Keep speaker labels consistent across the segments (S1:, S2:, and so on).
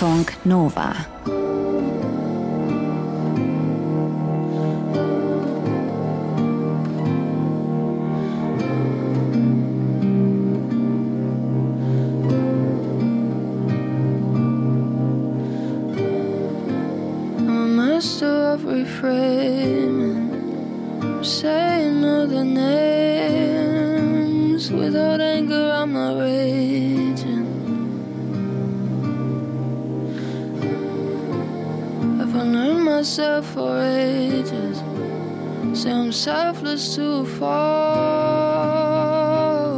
S1: Deutschlandfunk Nova.
S2: Reframing, saying other names. Without anger, I'm not raging. I've unlearned myself for ages. Say I'm selfless to a fault.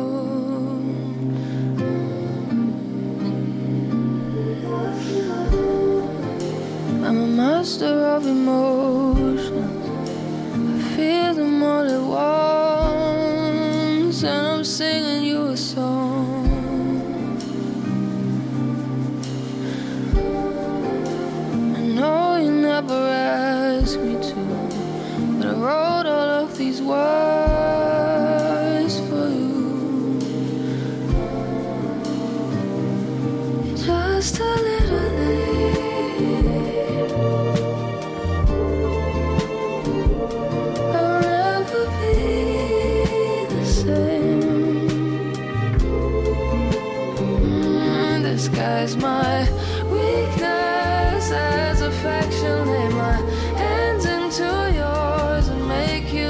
S2: I'm a master of emotions. I feel them all at once, and I'm singing you a song. I know you never asked me to, but I wrote all of these words for you. Just a little late. Disguise my weakness as affection. Lay my hands into yours and make you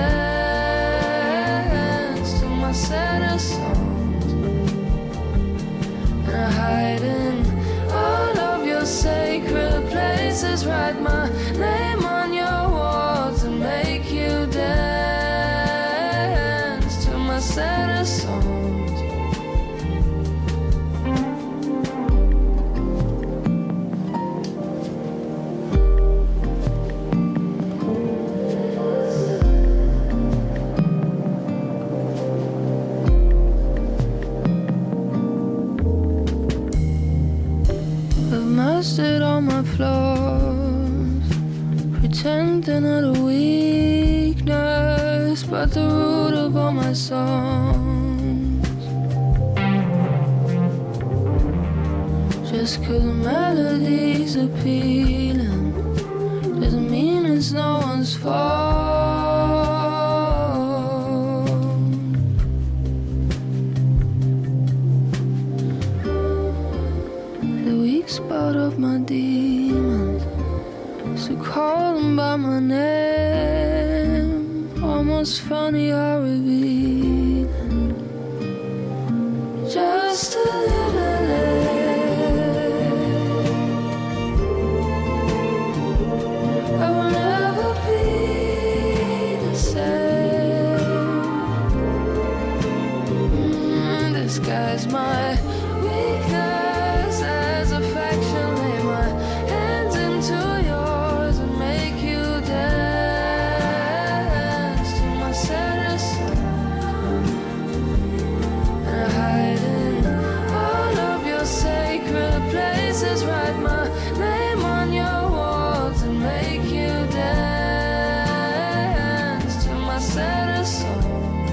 S2: dance to my saddest songs. And I hide in all of your sacred places. Write my name on your walls and make you dance to my saddest songs. Mastered all my flaws, pretending at a weakness, but the root of all my songs. Just 'cause the melody's appealing doesn't mean it's no one's fault. Spot of my demons, so call them by my name. Almost funny how revealing. Just a little late. I will never be the same. Disguise my weakness as affection. Lay my hands into yours and make you dance to my saddest song. And I hide in all of your sacred places. Write my name on your walls and make you dance to my saddest songs.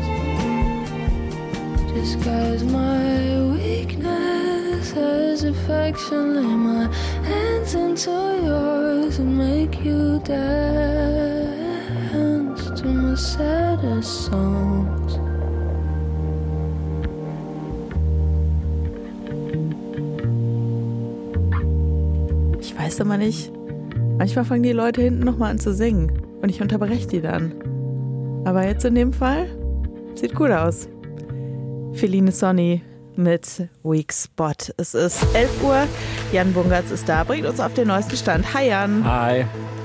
S2: Disguise my weakness as affection. Lay my hands into yours and make you dance to my saddest songs.
S3: Ich weiß immer nicht. Manchmal fangen die Leute hinten nochmal an zu singen und ich unterbreche die dann. Aber jetzt in dem Fall sieht gut aus. Feline Sonny mit Weak Spot. Es ist 11 Uhr. Jan Bungertz ist da, bringt uns auf den neuesten Stand. Hi Jan.
S4: Hi.